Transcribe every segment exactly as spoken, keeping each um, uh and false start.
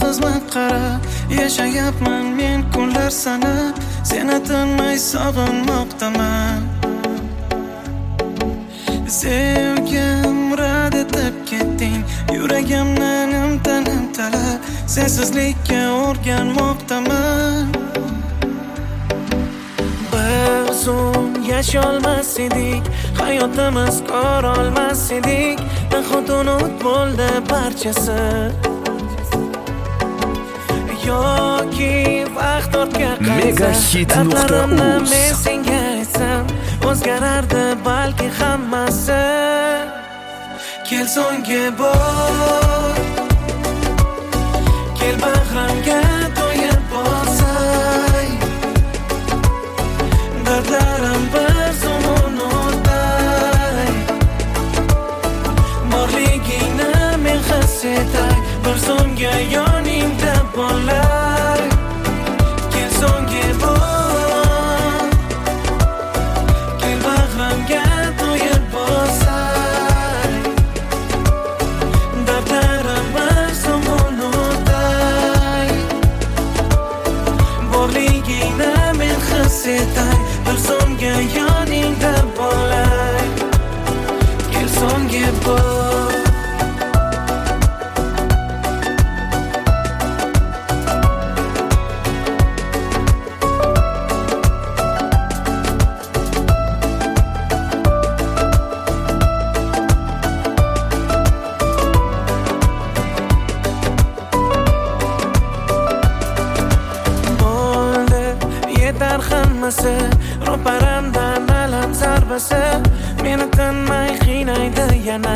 xizmat qara. Yashayapman men kunlar sanab, seni tinmay sog'inmoqdaman. Sevgim rad etib ketding, yuragimni nimta-nimtalab, sensizlikka o'rganmoqdaman. Bir zum yasholmas edik, hayotimiz ko'rolmas edik, nahot unut bo'ldi barchasi. Yoki vaqt ortga qaytsa, dardlarimni men senga aytsam, o'zgarardi balki hammasi. Kel so'nggi bor, kel bag'rimga to'yib bosay, dardlarim bir zum unutay, borligingni men his etay, bir zumga yoningda bo'lay. Kel so'nggi bor, kel bag'rimga to'yib bosay, dardlarim bir zum unutay, borligingni men his etay, bir zumga yoningda bo'lay. Kel so'nggi bor. Hammasi ro'paramdan alam zarbasi, meni tinmay qiynaydi yana.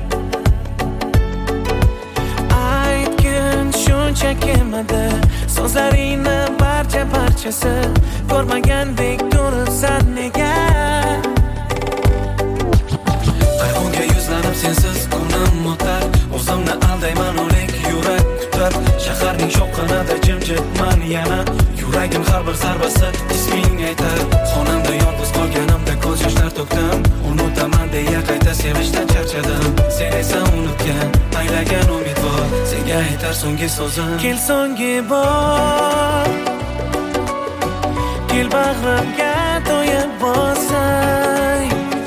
Aytgin shuncha kelmadi, so'zlaringni barcha parchasi, ko'rmagandek turibsan nega? Qayg'uga yuzlanib sensiz kunim o'tar, o'zimni aldayman o'lik yurak kutar, shaharning shovqinida jimjitman yana. Yuragim har bir zarbasi isming aytar, xonamda yolg'iz qolganimda ko'z yoshlar to'kdim, unutaman deya qayta sevishdan charchadim. Sen esa unutgan, aylagan umidvor, senga aytar so'nggi so'zim. Kel so'nggi bor, kel bag'rimga to'yib bosay,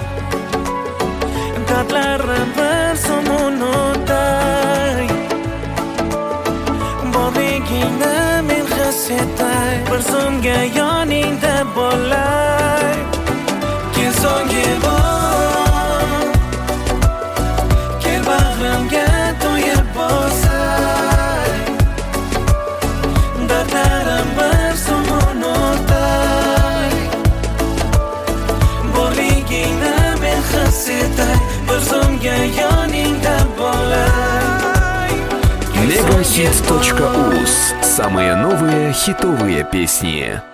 dardlarim bir zum unutay, borligingni men his etay, bir zumga yoningda bo'lay. Kel so'nggi bor, kel bag'rimga to'yib bosay, dardlarim bir zum unutay, borligingni men his etay, bir zumga yoningda bo'lay. мегахит точка уз. Самые новые хитовые песни.